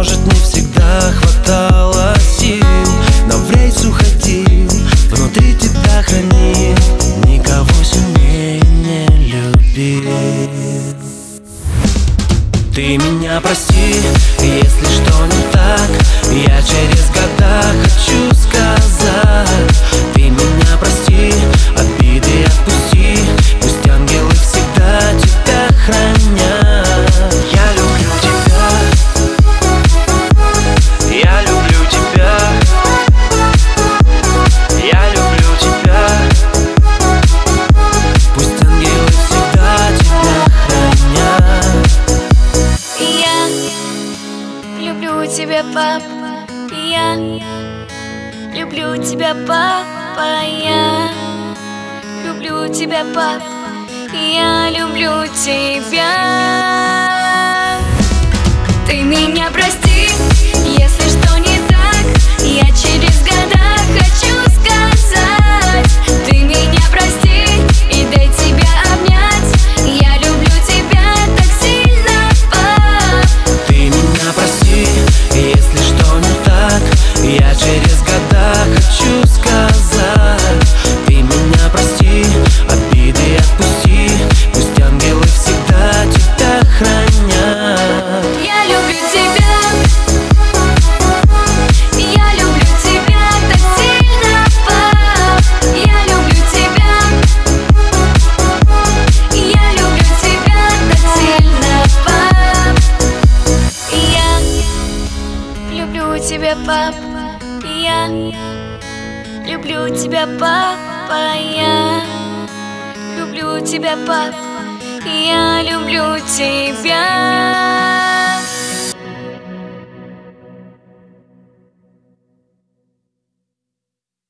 Может, не всегда хватало сил, но в рейс уходил, внутри тебя хранил, никого сильнее не любил. Ты меня прости, если что не так, я через года хочу сказать. Ты меня прости, обиды отпусти, пусть ангелы всегда тебя хранят. Я люблю тебя, я люблю тебя, я люблю тебя, пусть ангелы всегда тебя хранят. Я люблю тебя, папа, я люблю тебя, папа, я люблю тебя, папа, я люблю тебя. Ты меня прости, если что не так, я через года хочу сказать. Ты меня прости и дай тебя обнять, я люблю тебя так сильно, пап. Ты меня прости, если что не так, я через года хочу сказать. Ты меня прости, обиды отпусти, пусть ангелы всегда тебя хранят. Я люблю тебя, я люблю тебя так сильно, пап. Я люблю тебя, я люблю тебя так сильно, пап. Я люблю тебя, пап, я люблю тебя, папа, я люблю тебя, пап, я люблю тебя.